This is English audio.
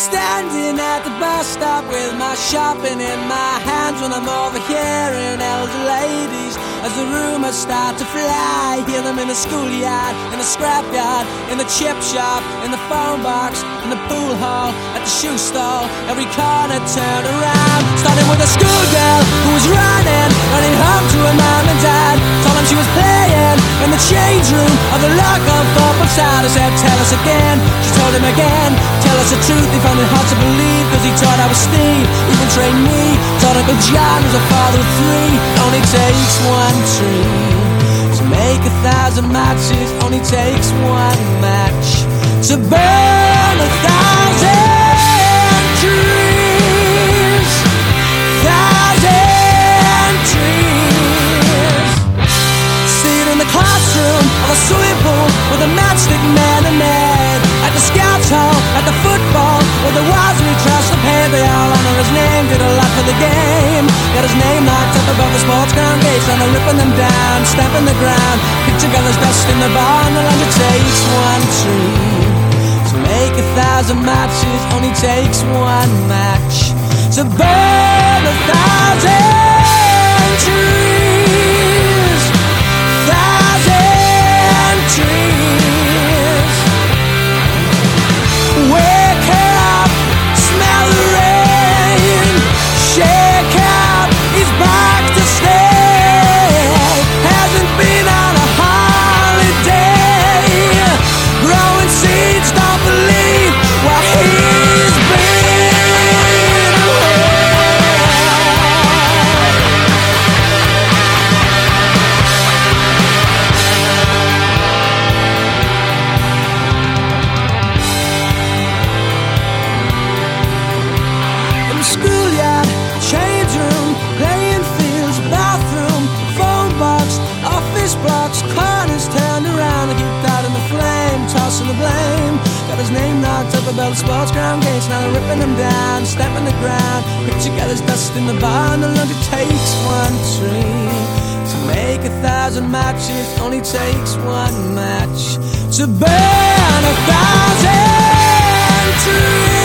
Standing at the bus stop with my shopping in my hands when I'm overhearing elder ladies as the rumors start to fly. Hear them in the schoolyard, in the scrapyard, in the chip shop, in the phone box, in the pool hall, at the shoe stall. Every corner turn around. Starting with a schoolgirl who was running home to her mom and dad. Told them she was playing in the change room of the local football side. I said, tell us again. She told him again, tell us the truth. He found it hard to believe, cause he thought I was Steve. Even trained me, taught Uncle John was a father of three. Only takes one tree to make 1,000 matches. Only takes one match to burn 1,000 trees. 1,000 trees. See it in the classroom of a swimming pool with a matchstick man and Ned. At the scouts hall, at the football, with the wives we trust to pay. They all honor his name, did a lot for the game. Got his name knocked up above the sports ground gates, and they're ripping them down, stamping the ground. Picture colors dust in the barn. The lunch takes one tree to make 1,000 matches. Only takes one match to burn 1,000 trees. 1,000 trees. Wake up, smell the rain. Shake out, he's back to stay. Hasn't been on a holiday. Growing seeds, don't believe what he's been away. In the schoolyard, change room, playing fields, bathroom, phone box, office blocks, corners turned around. He kept out in the flame, tossing the blame. Got his name knocked up above the sports ground gates. Now they're ripping them down, stamping the ground. Picture gathers dust in the barn. The lunch takes one tree to make 1,000 matches. Only takes one match to burn 1,000 trees.